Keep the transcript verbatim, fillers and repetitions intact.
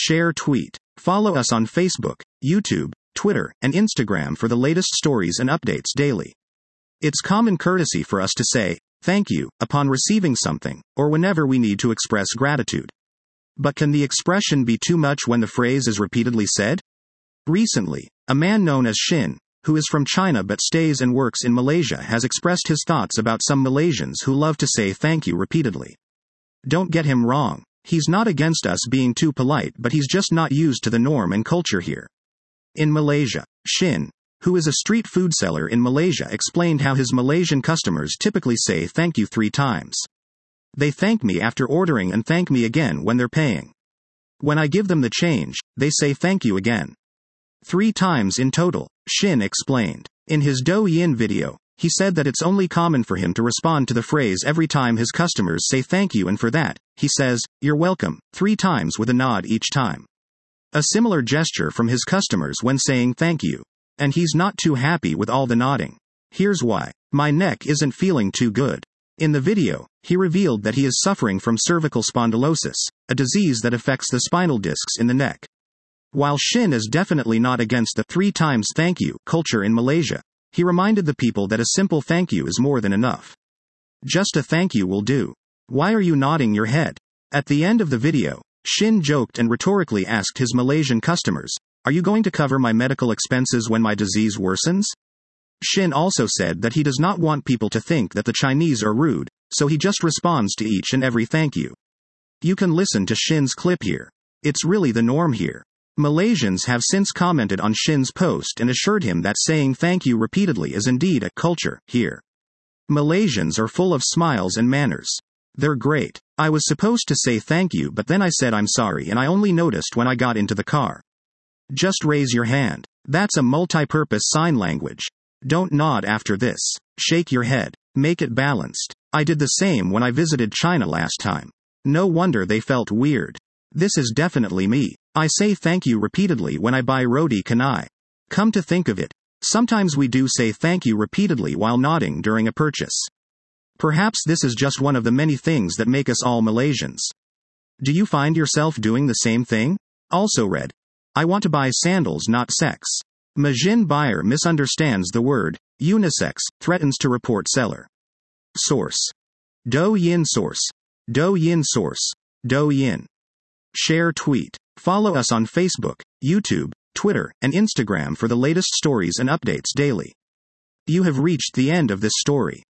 share, tweet. Follow us on Facebook, YouTube, Twitter, and Instagram for the latest stories and updates daily. It's common courtesy for us to say, thank you, upon receiving something, or whenever we need to express gratitude. But can the expression be too much when the phrase is repeatedly said? Recently, a man known as Shin, who is from China but stays and works in Malaysia, has expressed his thoughts about some Malaysians who love to say thank you repeatedly. Don't get him wrong, he's not against us being too polite, but he's just not used to the norm and culture here. In Malaysia, Shin, who is a street food seller in Malaysia, explained how his Malaysian customers typically say thank you three times. They thank me after ordering and thank me again when they're paying. When I give them the change, they say thank you again. Three times in total, Shin explained. In his Douyin video, he said that it's only common for him to respond to the phrase every time his customers say thank you, and for that, he says, "You're welcome," three times with a nod each time. A similar gesture from his customers when saying thank you. And he's not too happy with all the nodding. Here's why. My neck isn't feeling too good. In the video, he revealed that he is suffering from cervical spondylosis, a disease that affects the spinal discs in the neck. While Shin is definitely not against the three times thank you culture in Malaysia, he reminded the people that a simple thank you is more than enough. Just a thank you will do. Why are you nodding your head? At the end of the video, Shin joked and rhetorically asked his Malaysian customers, "Are you going to cover my medical expenses when my disease worsens?" Shin also said that he does not want people to think that the Chinese are rude, so he just responds to each and every thank you. You can listen to Shin's clip here. It's really the norm here. Malaysians have since commented on Shin's post and assured him that saying thank you repeatedly is indeed a culture here. Malaysians are full of smiles and manners. They're great. I was supposed to say thank you, but then I said I'm sorry and I only noticed when I got into the car. Just raise your hand. That's a multi-purpose sign language. Don't nod after this. Shake your head. Make it balanced. I did the same when I visited China last time. No wonder they felt weird. This is definitely me. I say thank you repeatedly when I buy roti canai. Come to think of it, sometimes we do say thank you repeatedly while nodding during a purchase. Perhaps this is just one of the many things that make us all Malaysians. Do you find yourself doing the same thing? Also read, I want to buy sandals, not sex. Majin buyer misunderstands the word unisex, threatens to report seller. Source. Douyin source. Douyin source. Douyin. Share, tweet. Follow us on Facebook, YouTube, Twitter, and Instagram for the latest stories and updates daily. You have reached the end of this story.